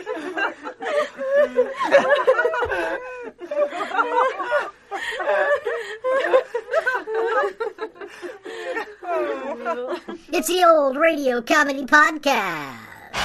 It's the Old Radio Comedy Podcast.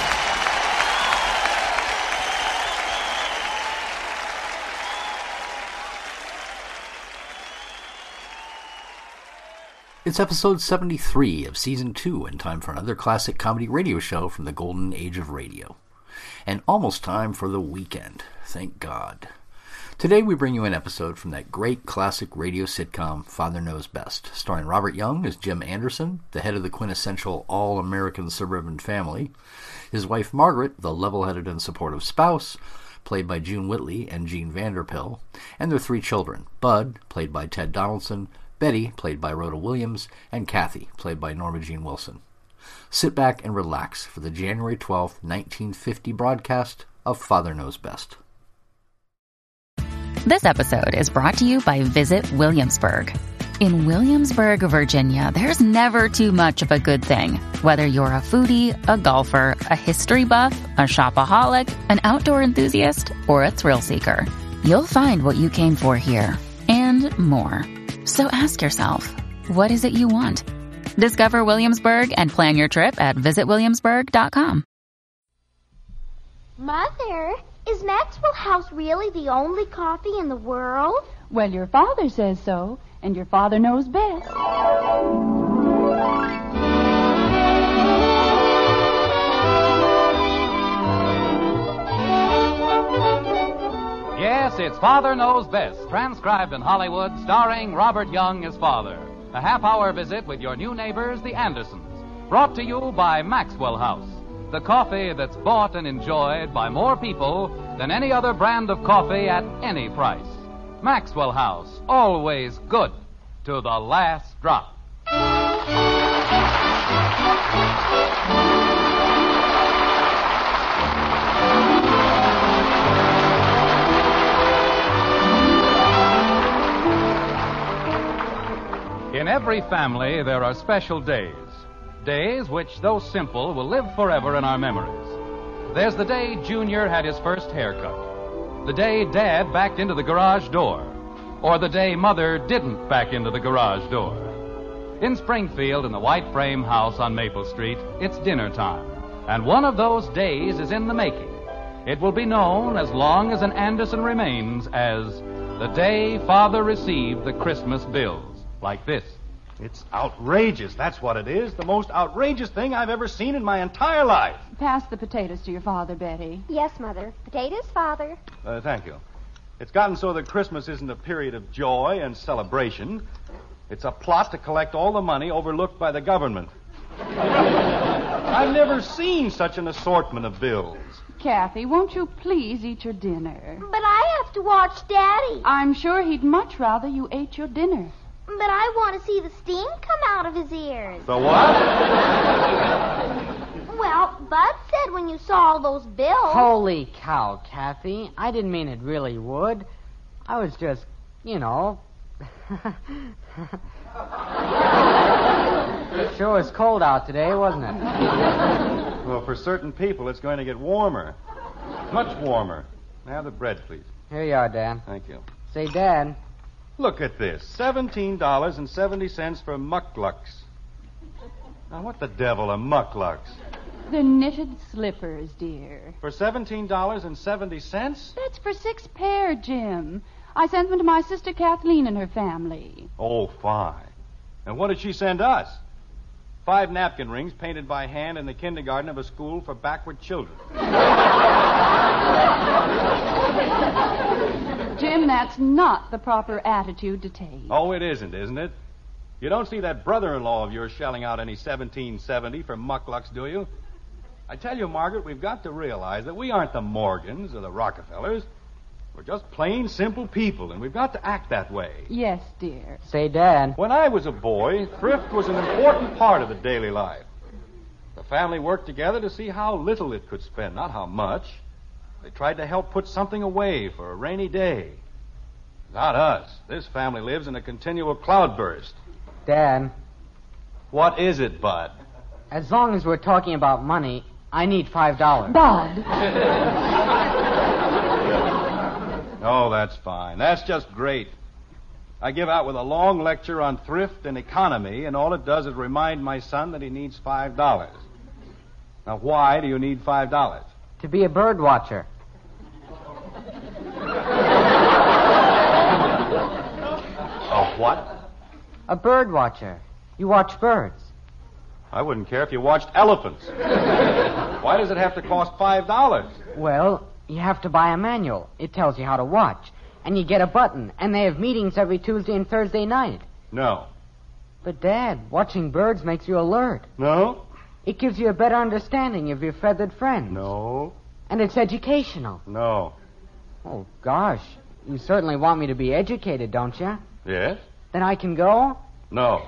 It's episode 73 of season 2 and time for another classic comedy radio show from the golden age of radio. And almost time for the weekend, thank God. Today we bring you an episode from that great classic radio sitcom, Father Knows Best, starring Robert Young as Jim Anderson, the head of the quintessential all-American suburban family, his wife Margaret, the level-headed and supportive spouse, played by June Whitley and Jean Vanderpill, and their 3 children, Bud, played by Ted Donaldson, Betty, played by Rhoda Williams, and Kathy, played by Norma Jean Wilson. Sit back and relax for the January 12, 1950 broadcast of Father Knows Best. This episode is brought to you by Visit Williamsburg. In Williamsburg, Virginia, there's never too much of a good thing. Whether you're a foodie, a golfer, a history buff, a shopaholic, an outdoor enthusiast, or a thrill seeker, you'll find what you came for here and more. So ask yourself, what is it you want? Discover Williamsburg and plan your trip at visitwilliamsburg.com. Mother, is Maxwell House really the only coffee in the world? Well, your father says so, and your father knows best. Yes, it's Father Knows Best, transcribed in Hollywood, starring Robert Young as father. A half-hour visit with your new neighbors, the Andersons. Brought to you by Maxwell House, the coffee that's bought and enjoyed by more people than any other brand of coffee at any price. Maxwell House, always good to the last drop. In every family, there are special days. Days which, though simple, will live forever in our memories. There's the day Junior had his first haircut. The day Dad backed into the garage door. Or the day Mother didn't back into the garage door. In Springfield, in the white frame house on Maple Street, it's dinner time. And one of those days is in the making. It will be known, as long as an Anderson remains, as the day Father received the Christmas bills. Like this. It's outrageous, that's what it is. The most outrageous thing I've ever seen in my entire life. Pass the potatoes to your father, Betty. Yes, Mother. Potatoes, Father. Thank you. It's gotten so that Christmas isn't a period of joy and celebration. It's a plot to collect all the money overlooked by the government. I've never seen such an assortment of bills. Kathy, won't you please eat your dinner? But I have to watch Daddy. I'm sure he'd much rather you ate your dinner. But I want to see the steam come out of his ears. The what? Well, Bud said when you saw all those bills... Holy cow, Kathy. I didn't mean it really would. I was just, It sure was cold out today, wasn't it? Well, for certain people, it's going to get warmer. Much warmer. Have the bread, please. Here you are, Dad. Thank you. Say, Dad. Look at this. $17.70 for mucklucks. Now, what the devil are mucklucks? The knitted slippers, dear. For $17.70? That's for 6 pair, Jim. I sent them to my sister Kathleen and her family. Oh, fine. And what did she send us? 5 napkin rings painted by hand in the kindergarten of a school for backward children. Jim, that's not the proper attitude to take. Oh, it isn't it? You don't see that brother-in-law of yours shelling out any $17.70 for mucklucks, do you? I tell you, Margaret, we've got to realize that we aren't the Morgans or the Rockefellers. We're just plain, simple people, and we've got to act that way. Yes, dear. Say, Dad. When I was a boy, thrift was an important part of the daily life. The family worked together to see how little it could spend, not how much. They tried to help put something away for a rainy day. Not us. This family lives in a continual cloudburst. Dad. What is it, Bud? As long as we're talking about money, I need $5. Bud. Oh, that's fine. That's just great. I give out with a long lecture on thrift and economy, and all it does is remind my son that he needs $5. Now, why do you need $5? To be a bird watcher. A what? A bird watcher. You watch birds. I wouldn't care if you watched elephants. Why does it have to cost $5? Well, you have to buy a manual. It tells you how to watch. And you get a button. And they have meetings every Tuesday and Thursday night. No. But, Dad, watching birds makes you alert. No? It gives you a better understanding of your feathered friends. No. And it's educational. No. Oh, gosh. You certainly want me to be educated, don't you? Yes? Then I can go? No.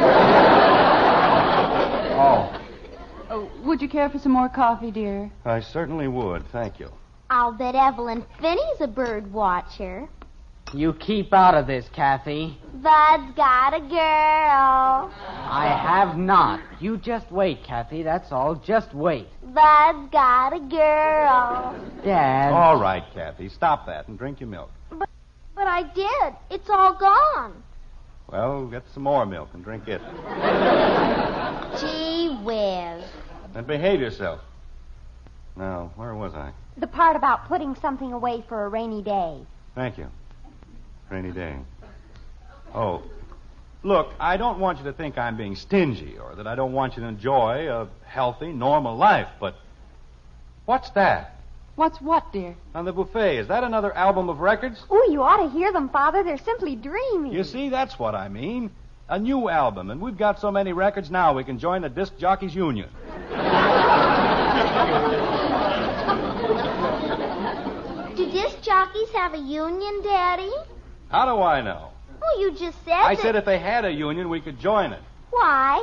Oh, would you care for some more coffee, dear? I certainly would. Thank you. I'll bet Evelyn Finney's a bird watcher. You keep out of this, Kathy. Bud's got a girl. I have not. You just wait, Kathy. That's all. Just wait. Bud's got a girl. Dad. All right, Kathy. Stop that and drink your milk. But I did. It's all gone. Well, get some more milk and drink it. Gee whiz. And behave yourself. Now, where was I? The part about putting something away for a rainy day. Thank you. Rainy day. Oh, look, I don't want you to think I'm being stingy or that I don't want you to enjoy a healthy, normal life, but what's that What's what, dear? on the buffet? Is that another album of records? Oh, you ought to hear them, Father. They're simply dreamy. You see, that's what I mean. A new album, and we've got so many records now we can join the Disc Jockeys Union. Do disc jockeys have a union, Daddy? How do I know? Well, you just said I that... said if they had a union, we could join it. Why?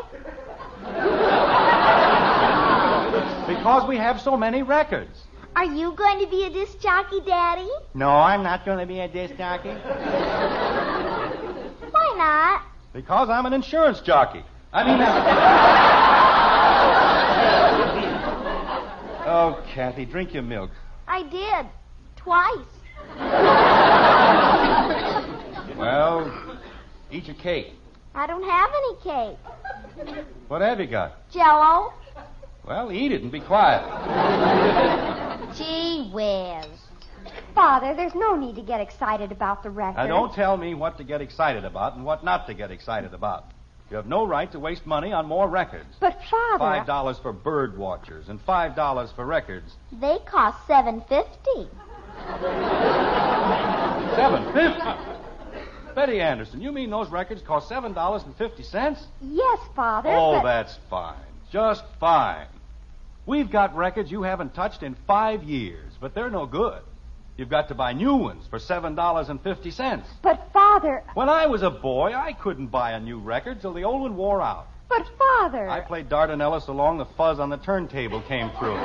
Because we have so many records. Are you going to be a disc jockey, Daddy? No, I'm not going to be a disc jockey. Why not? Because I'm an insurance jockey. I mean... Oh, Kathy, drink your milk. I did. Twice. Well, eat your cake. I don't have any cake. What have you got? Jell-O? Well, eat it and be quiet. Gee whiz. Father, there's no need to get excited about the record. Now, don't tell me what to get excited about and what not to get excited about. You have no right to waste money on more records. But, Father... $5 for bird watchers and $5 for records. They cost $7.50. $7.50? Betty Anderson, you mean those records cost $7.50? Yes, Father, Oh, but... that's fine. Just fine. We've got records you haven't touched in 5 years, but they're no good. You've got to buy new ones for $7.50. But, Father... When I was a boy, I couldn't buy a new record till the old one wore out. But, Father... I played Dardanella so long the fuzz on the turntable came through.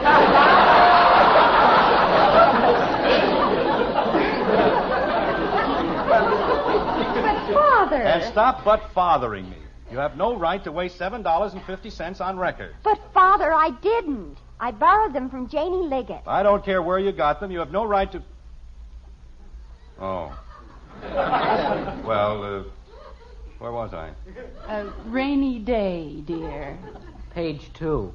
But, Father... And stop but-fathering me. You have no right to waste $7.50 on records. But, Father, I didn't. I borrowed them from Janie Liggett. I don't care where you got them. You have no right to... Oh. Well, where was I? A rainy day, dear. Page 2.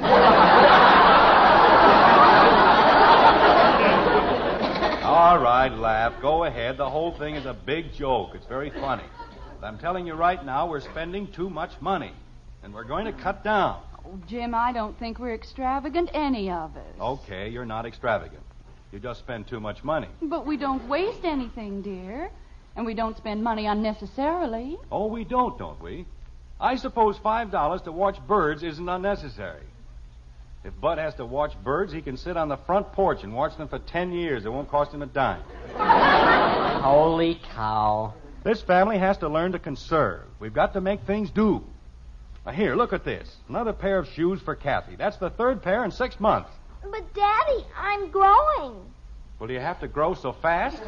All right, laugh. Go ahead. The whole thing is a big joke. It's very funny. But I'm telling you right now, we're spending too much money. And we're going to cut down. Oh, Jim, I don't think we're extravagant, any of us. Okay, you're not extravagant. You just spend too much money. But we don't waste anything, dear. And we don't spend money unnecessarily. Oh, we don't we? I suppose $5 to watch birds isn't unnecessary. If Bud has to watch birds, he can sit on the front porch and watch them for 10 years. It won't cost him a dime. Holy cow. This family has to learn to conserve. We've got to make things do. Now, here, look at this. Another pair of shoes for Kathy. That's the third pair in 6 months. But, Daddy, I'm growing. Well, do you have to grow so fast?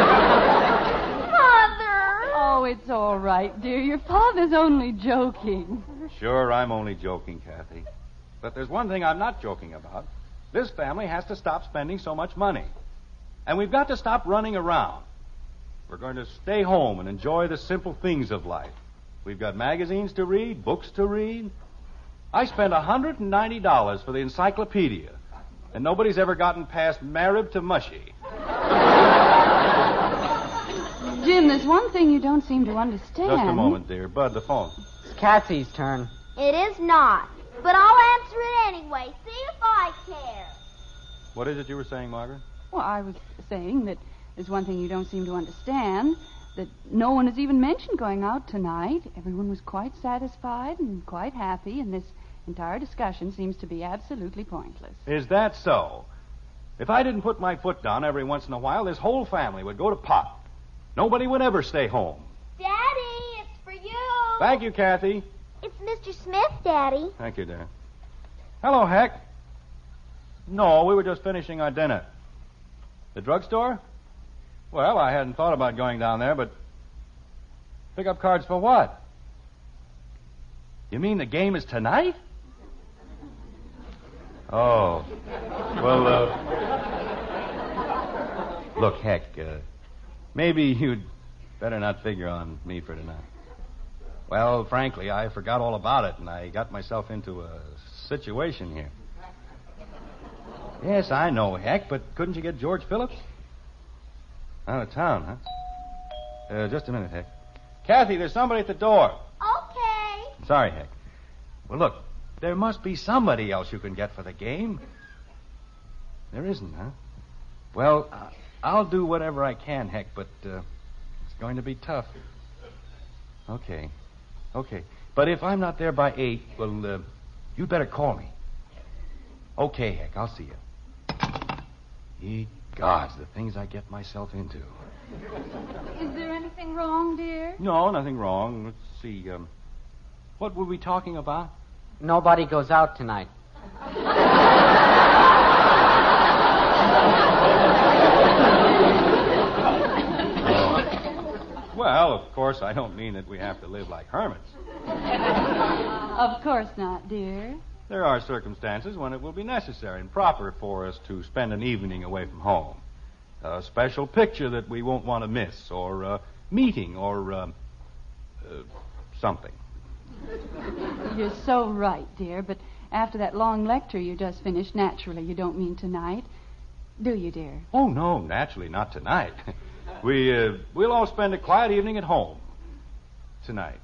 Father! Oh, it's all right, dear. Your father's only joking. Sure, I'm only joking, Kathy. But there's one thing I'm not joking about. This family has to stop spending so much money. And we've got to stop running around. We're going to stay home and enjoy the simple things of life. We've got magazines to read, books to read. I spent $190 for the encyclopedia, and nobody's ever gotten past Marib to Mushy. Jim, there's one thing you don't seem to understand. Just a moment, dear. Bud, the phone. It's Cassie's turn. It is not. But I'll answer it anyway. See if I care. What is it you were saying, Margaret? Well, I was saying that there's one thing you don't seem to understand, that no one has even mentioned going out tonight. Everyone was quite satisfied and quite happy, and this entire discussion seems to be absolutely pointless. Is that so? If I didn't put my foot down every once in a while, this whole family would go to pot. Nobody would ever stay home. Daddy, it's for you. Thank you, Kathy. It's Mr. Smith, Daddy. Thank you, dear. Hello, Heck. No, we were just finishing our dinner. The drugstore? Well, I hadn't thought about going down there, but... Pick up cards for what? You mean the game is tonight? Oh. Well, Look, Heck, maybe you'd better not figure on me for tonight. Well, frankly, I forgot all about it, and I got myself into a situation here. Yes, I know, Heck, but couldn't you get George Phillips? Out of town, huh? Just a minute, Heck. Kathy, there's somebody at the door. Okay. Sorry, Heck. Well, look, there must be somebody else you can get for the game. There isn't, huh? Well, I'll do whatever I can, Heck, but it's going to be tough. Okay. But if I'm not there by 8, well, you'd better call me. Okay, Heck, I'll see you. Ye gods, the things I get myself into. Is there anything wrong, dear? No, nothing wrong. Let's see. What were we talking about? Nobody goes out tonight. Well, of course, I don't mean that we have to live like hermits. Of course not, dear. There are circumstances when it will be necessary and proper for us to spend an evening away from home. A special picture that we won't want to miss, or a meeting, or something. You're so right, dear, but after that long lecture you just finished, naturally you don't mean tonight. Do you, dear? Oh, no, naturally not tonight. We'll all spend a quiet evening at home tonight.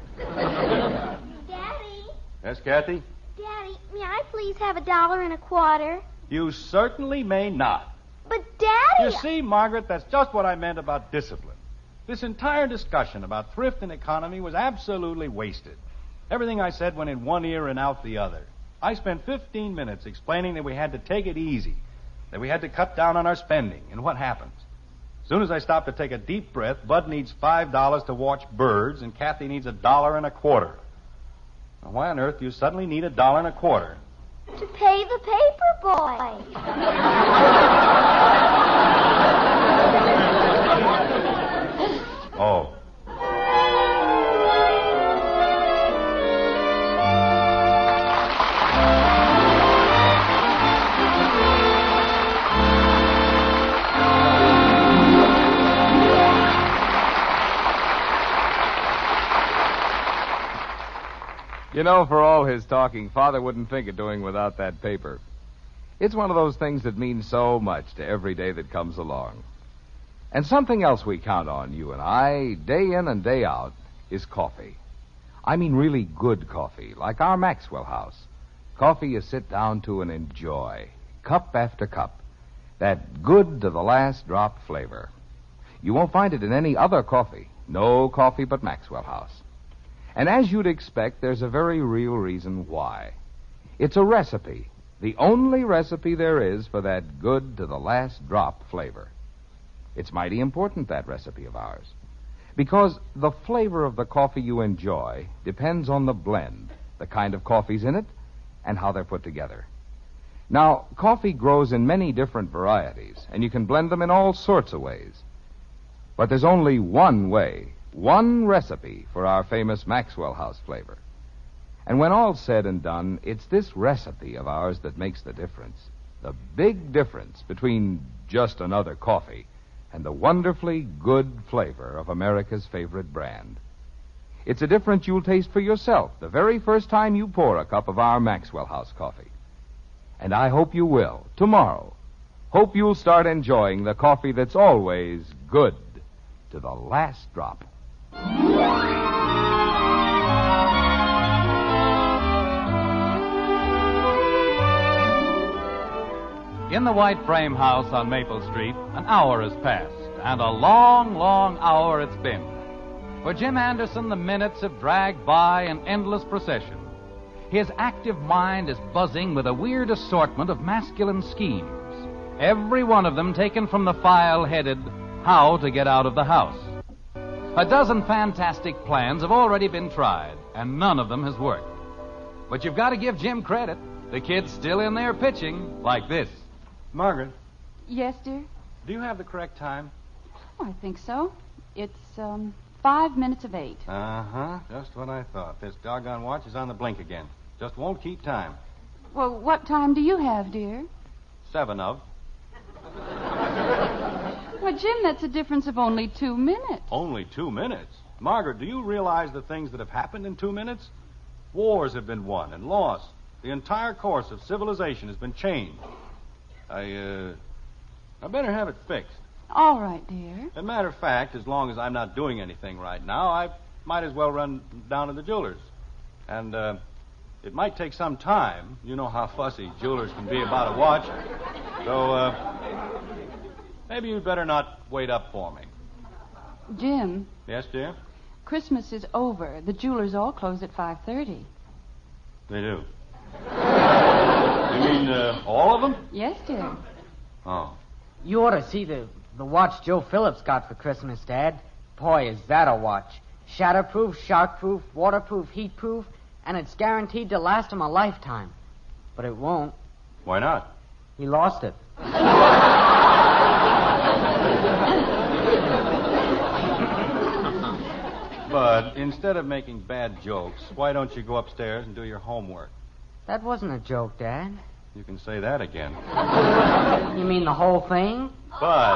Daddy. Yes, Kathy? Daddy, may I please have $1.25? You certainly may not. But, Daddy... You see, Margaret, that's just what I meant about discipline. This entire discussion about thrift and economy was absolutely wasted. Everything I said went in one ear and out the other. I spent 15 minutes explaining that we had to take it easy, that we had to cut down on our spending, and what happens? As soon as I stop to take a deep breath, Bud needs $5 to watch birds, and Kathy needs $1.25. Now, why on earth do you suddenly need $1.25? To pay the paper boy. Oh. You know, for all his talking, Father wouldn't think of doing without that paper. It's one of those things that means so much to every day that comes along. And something else we count on, you and I, day in and day out, is coffee. I mean really good coffee, like our Maxwell House. Coffee you sit down to and enjoy, cup after cup. That good to the last drop flavor. You won't find it in any other coffee. No coffee but Maxwell House. And as you'd expect, there's a very real reason why. It's a recipe, the only recipe there is for that good to the last drop flavor. It's mighty important, that recipe of ours, because the flavor of the coffee you enjoy depends on the blend, the kind of coffee's in it, and how they're put together. Now, coffee grows in many different varieties, and you can blend them in all sorts of ways. But there's only one way, one recipe for our famous Maxwell House flavor. And when all's said and done, it's this recipe of ours that makes the difference. The big difference between just another coffee and the wonderfully good flavor of America's favorite brand. It's a difference you'll taste for yourself the very first time you pour a cup of our Maxwell House coffee. And I hope you will, tomorrow. Hope you'll start enjoying the coffee that's always good to the last drop. In the white frame house on Maple Street, an hour has passed, and a long, long hour it's been. For Jim Anderson, the minutes have dragged by in endless procession. His active mind is buzzing with a weird assortment of masculine schemes, every one of them taken from the file headed How to Get Out of the House. A dozen fantastic plans have already been tried, and none of them has worked. But you've got to give Jim credit. The kid's still in there pitching like this. Margaret, Yes, dear? do you have the correct time? Oh, I think so. It's, 5 minutes of 8. Uh-huh. Just what I thought. This doggone watch is on the blink again. Just won't keep time. Well, what time do you have, dear? 7 of. Why, Jim, that's a difference of only 2 minutes. Only 2 minutes? Margaret, do you realize the things that have happened in 2 minutes? Wars have been won and lost. The entire course of civilization has been changed. I better have it fixed. All right, dear. As a matter of fact, as long as I'm not doing anything right now, I might as well run down to the jeweler's. And, it might take some time. You know how fussy jewelers can be about a watch. So, maybe you'd better not wait up for me. Jim, Yes, dear? Christmas is over. The jewelers all close at 5:30. They do. You mean, all of them? Yes, dear. Oh. You ought to see the watch Joe Phillips got for Christmas, Dad. Boy, is that a watch. Shatterproof, shockproof, waterproof, heatproof, and it's guaranteed to last him a lifetime. But it won't. Why not? He lost it. But instead of making bad jokes, why don't you go upstairs and do your homework? That wasn't a joke, Dad. You can say that again. You mean the whole thing? Bud.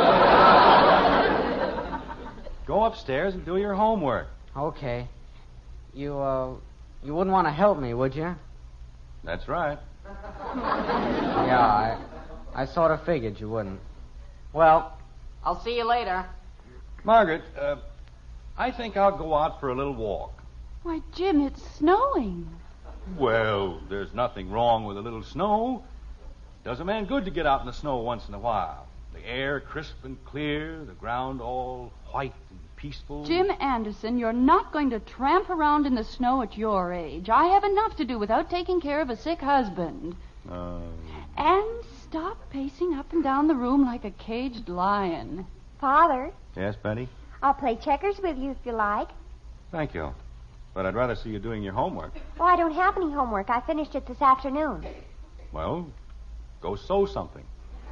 Go upstairs and do your homework. Okay. You wouldn't want to help me, would you? That's right. Yeah, I sort of figured you wouldn't. Well, I'll see you later. Margaret, I think I'll go out for a little walk. Why, Jim, it's snowing. Well, there's nothing wrong with a little snow. Does a man good to get out in the snow once in a while. The air crisp and clear, the ground all white and peaceful. Jim Anderson, you're not going to tramp around in the snow at your age. I have enough to do without taking care of a sick husband. And stop pacing up and down the room like a caged lion. Father, Yes, Betty? I'll play checkers with you if you like. Thank you. But I'd rather see you doing your homework. Oh, I don't have any homework. I finished it this afternoon. Well, go sew something.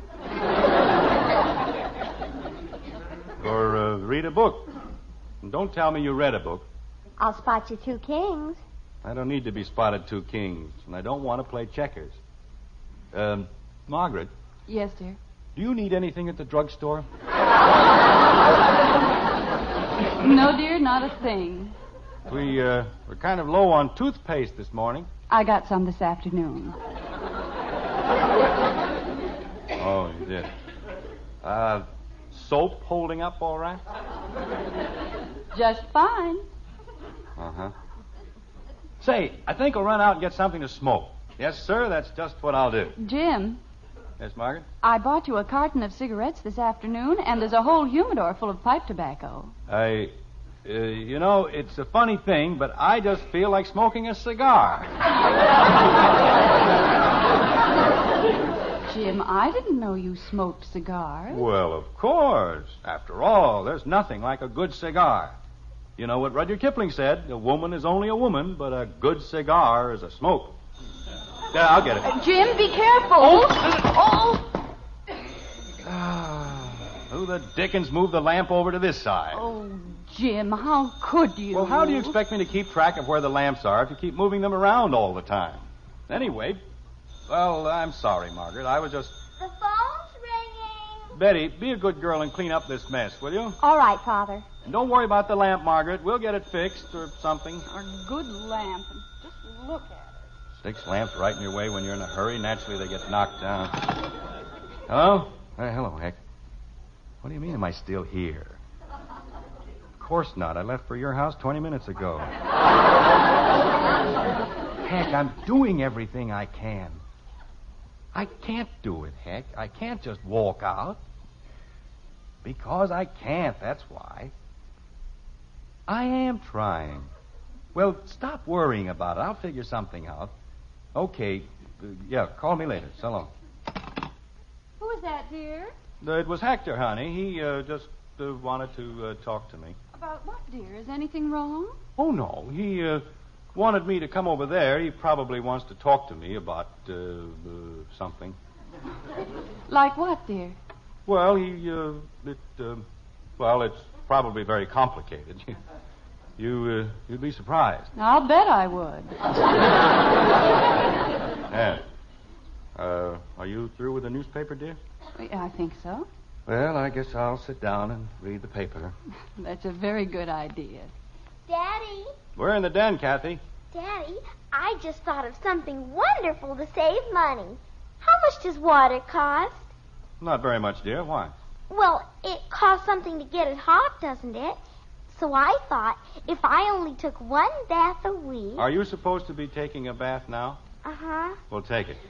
Or read a book. And don't tell me you read a book. I'll spot you 2 kings. I don't need to be spotted 2 kings, and I don't want to play checkers. Margaret, Yes, dear. do you need anything at the drugstore? No, dear, not a thing. We're kind of low on toothpaste this morning. I got some this afternoon. Oh, you did. Soap holding up all right? Just fine. Uh-huh. Say, I think I'll run out and get something to smoke. Yes, sir, that's just what I'll do. Jim, Yes, Margaret? I bought you a carton of cigarettes this afternoon, and there's a whole humidor full of pipe tobacco. It's a funny thing, but I just feel like smoking a cigar. Jim, I didn't know you smoked cigars. Well, of course. After all, there's nothing like a good cigar. You know what Rudyard Kipling said? A woman is only a woman, but a good cigar is a smoke. Yeah, I'll get it. Jim, be careful. A Who the dickens moved the lamp over to this side? Oh, Jim, how could you? Well, how do you expect me to keep track of where the lamps are if you keep moving them around all the time? Anyway, well, I'm sorry, Margaret. I was just... The phone's ringing. Betty, be a good girl and clean up this mess, will you? All right, Father. And don't worry about the lamp, Margaret. We'll get it fixed or something. A good lamp. Just look at it. 6 lamps right in your way when you're in a hurry. Naturally, they get knocked down. Hello? Hello, Heck. What do you mean, am I still here? Of course not. I left for your house 20 minutes ago. Heck, I'm doing everything I can. I can't do it, Heck. I can't just walk out. Because I can't, that's why. I am trying. Well, stop worrying about it. I'll figure something out. Okay. Yeah, call me later. So long. Who is that, dear? It was Hector, honey. He just wanted to talk to me. About what, dear? Is anything wrong? Oh, no. He wanted me to come over there. He probably wants to talk to me about something. Like what, dear? Well, it's probably very complicated. You'd be surprised. I'll bet I would. Yeah. Are you through with the newspaper, dear? I think so. Well, I guess I'll sit down and read the paper. That's a very good idea. Daddy. We're in the den, Kathy. Daddy, I just thought of something wonderful to save money. How much does water cost? Not very much, dear. Why? Well, it costs something to get it hot, doesn't it? So I thought if I only took 1 bath a week... Are you supposed to be taking a bath now? Uh-huh. Well, take it.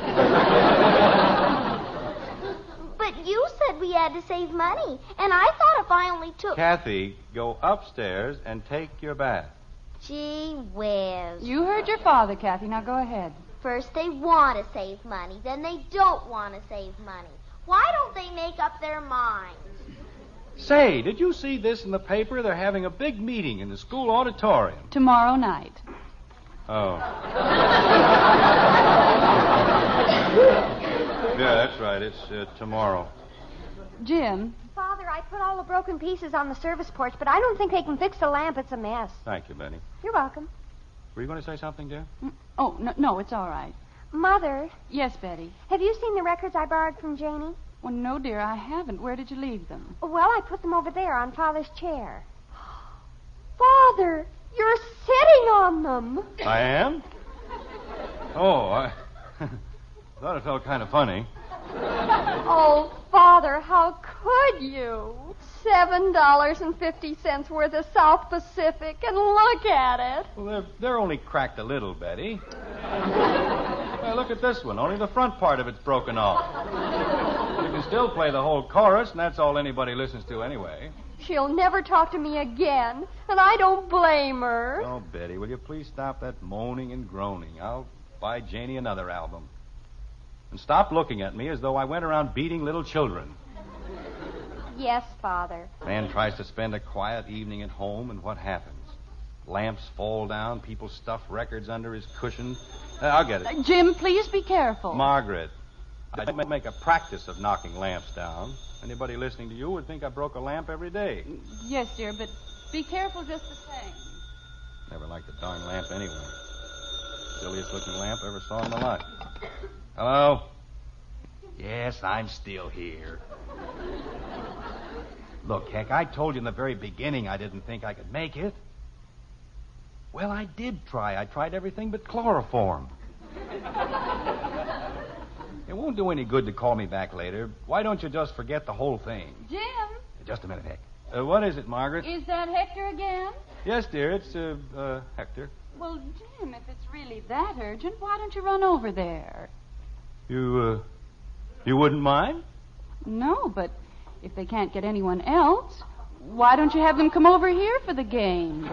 But you said we had to save money, and I thought if I only took... Kathy, go upstairs and take your bath. Gee whiz. You heard your father, Kathy. Now go ahead. First they want to save money, then they don't want to save money. Why don't they make up their minds? Say, did you see this in the paper? They're having a big meeting in the school auditorium. Tomorrow night. Oh. Yeah, that's right. It's tomorrow. Jim. Father, I put all the broken pieces on the service porch, but I don't think they can fix the lamp. It's a mess. Thank you, Benny. You're welcome. Were you going to say something, dear? Oh, no, it's all right. Mother. Yes, Betty. Have you seen the records I borrowed from Janie? Well, no, dear, I haven't. Where did you leave them? Well, I put them over there on Father's chair. Father, you're sitting on them. I am? Oh, I thought it felt kind of funny. Oh, Father, how could you? $7.50 worth of South Pacific, and look at it. Well, they're only cracked a little, Betty. Well, look at this one. Only the front part of it's broken off. You can still play the whole chorus, and that's all anybody listens to anyway. She'll never talk to me again, and I don't blame her. Oh, Betty, will you please stop that moaning and groaning? I'll buy Janie another album. And stop looking at me as though I went around beating little children. Yes, Father. Man tries to spend a quiet evening at home, and what happens? Lamps fall down, people stuff records under his cushion. I'll get it. Jim, please be careful. Margaret, I don't make a practice of knocking lamps down. Anybody listening to you would think I broke a lamp every day. Yes, dear, but be careful just the same. Never liked the darn lamp anyway. Silliest looking lamp I ever saw in my life. Hello? Yes, I'm still here. Look, Heck, I told you in the very beginning I didn't think I could make it. Well, I did try. I tried everything but chloroform. It won't do any good to call me back later. Why don't you just forget the whole thing? Jim? Just a minute, Heck. What is it, Margaret? Is that Hector again? Yes, dear, it's Hector. Well, Jim, if it's really that urgent, why don't you run over there? You wouldn't mind? No, but if they can't get anyone else, why don't you have them come over here for the game?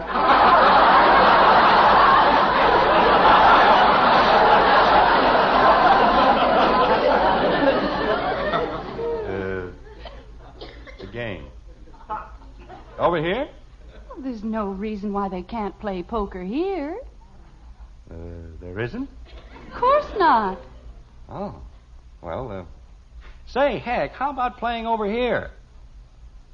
The game. Over here? Well, there's no reason why they can't play poker here. There isn't? Of course not. Oh. Well, say, Heck, how about playing over here?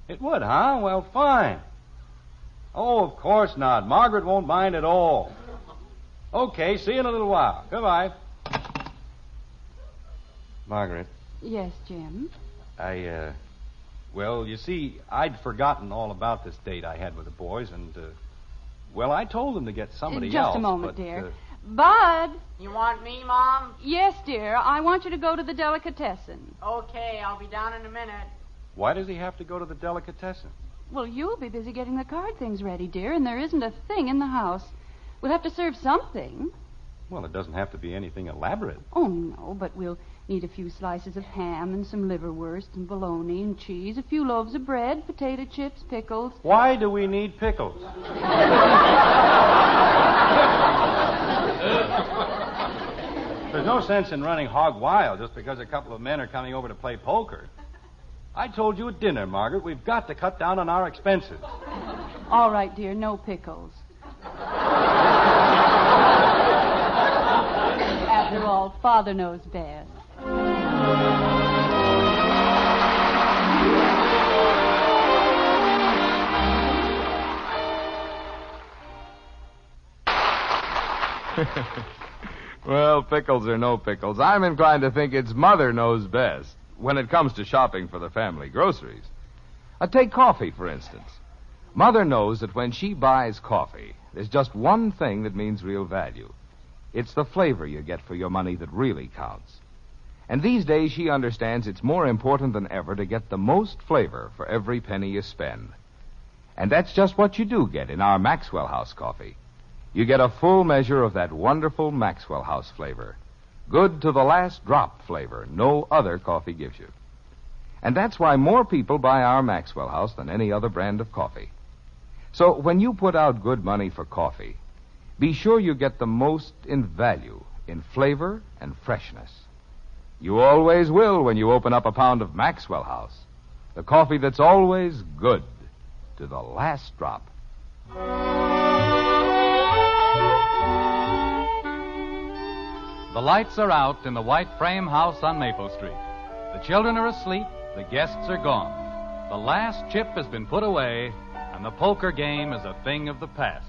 It would, huh? Well, fine. Oh, of course not. Margaret won't mind at all. Okay, see you in a little while. Goodbye. Margaret, Yes, Jim. well, you see, I'd forgotten all about this date I had with the boys, and, well, I told them to get somebody else. Just a moment, but, dear. Bud! You want me, Mom? Yes, dear. I want you to go to the delicatessen. Okay, I'll be down in a minute. Why does he have to go to the delicatessen? Well, you'll be busy getting the card things ready, dear, and there isn't a thing in the house. We'll have to serve something. Well, it doesn't have to be anything elaborate. Oh, no, but we'll need a few slices of ham and some liverwurst and bologna and cheese, a few loaves of bread, potato chips, pickles. Why do we need pickles? There's no sense in running hog wild just because a couple of men are coming over to play poker. I told you at dinner, Margaret, we've got to cut down on our expenses. All right, dear, no pickles. After all, Father knows best. Well, pickles or no pickles, I'm inclined to think it's Mother knows best when it comes to shopping for the family groceries. Take coffee, for instance. Mother knows that when she buys coffee, there's just one thing that means real value. It's the flavor you get for your money that really counts. And these days, she understands it's more important than ever to get the most flavor for every penny you spend. And that's just what you do get in our Maxwell House coffee. You get a full measure of that wonderful Maxwell House flavor. Good to the last drop flavor no other coffee gives you. And that's why more people buy our Maxwell House than any other brand of coffee. So when you put out good money for coffee, be sure you get the most in value, in flavor and freshness. You always will when you open up a pound of Maxwell House, the coffee that's always good to the last drop. The lights are out in the white frame house on Maple Street. The children are asleep, the guests are gone. The last chip has been put away, and the poker game is a thing of the past.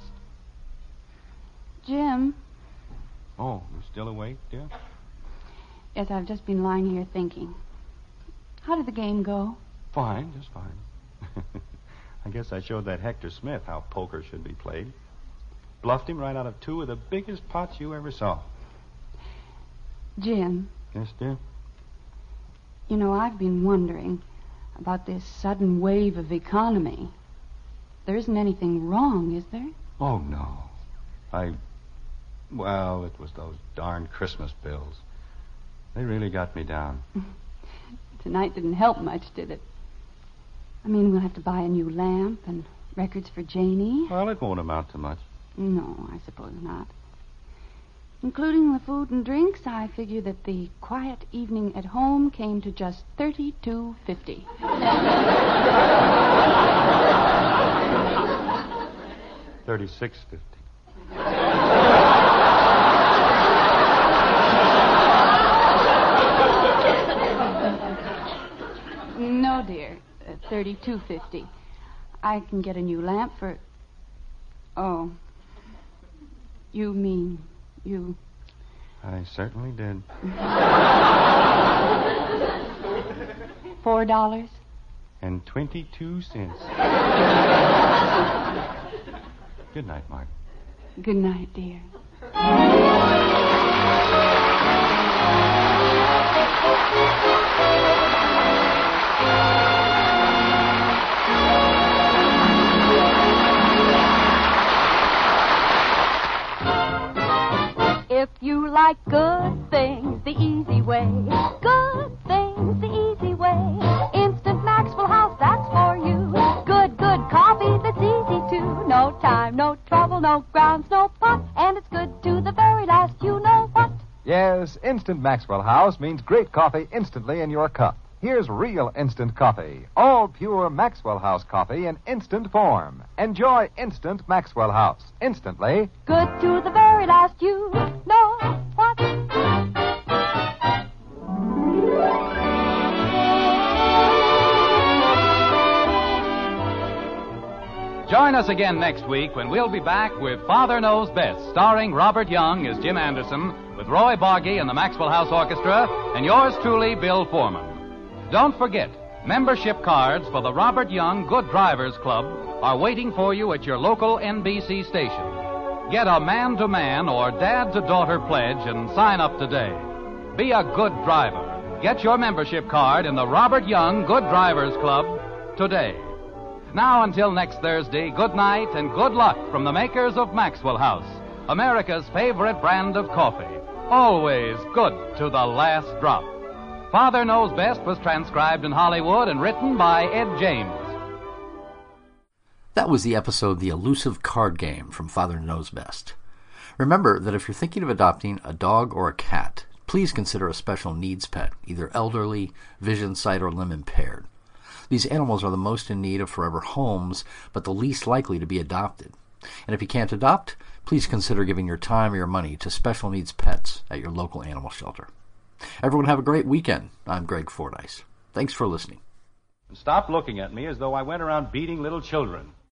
Jim. Oh, you're still awake, dear? Yes, I've just been lying here thinking. How did the game go? Fine, just fine. I guess I showed that Hector Smith how poker should be played. Bluffed him right out of two of the biggest pots you ever saw. Jim. Yes, dear? You know, I've been wondering about this sudden wave of economy. There isn't anything wrong, is there? Oh, no. Well, it was those darn Christmas bills. They really got me down. Tonight didn't help much, did it? I mean, we'll have to buy a new lamp and records for Janie. Well, it won't amount to much. No, I suppose not. Including the food and drinks, I figure that the quiet evening at home came to just $32.50. $36.50. No, dear. $32.50. I can get a new lamp for... Oh. You mean you... I certainly did. $4? And 22 cents. Good night, Mark. Good night, dear. If you like good things the easy way, good things the easy way, Instant Maxwell House, that's for you. Good coffee that's easy too. No time, no trouble, no grounds, no pot, and it's good to the very last you know what. Yes, Instant Maxwell House means great coffee instantly in your cup. Here's real instant coffee. All pure Maxwell House coffee in instant form. Enjoy instant Maxwell House. Instantly. Good to the very last you know what. Join us again next week when we'll be back with Father Knows Best, starring Robert Young as Jim Anderson, with Roy Boggy and the Maxwell House Orchestra, and yours truly, Bill Foreman. Don't forget, membership cards for the Robert Young Good Drivers Club are waiting for you at your local NBC station. Get a man-to-man or dad-to-daughter pledge and sign up today. Be a good driver. Get your membership card in the Robert Young Good Drivers Club today. Now, until next Thursday, good night and good luck from the makers of Maxwell House, America's favorite brand of coffee. Always good to the last drop. Father Knows Best was transcribed in Hollywood and written by Ed James. That was the episode The Elusive Card Game from Father Knows Best. Remember that if you're thinking of adopting a dog or a cat, please consider a special needs pet, either elderly, vision, sight, or limb impaired. These animals are the most in need of forever homes, but the least likely to be adopted. And if you can't adopt, please consider giving your time or your money to special needs pets at your local animal shelter. Everyone have a great weekend. I'm Greg Fordyce. Thanks for listening. Stop looking at me as though I went around beating little children.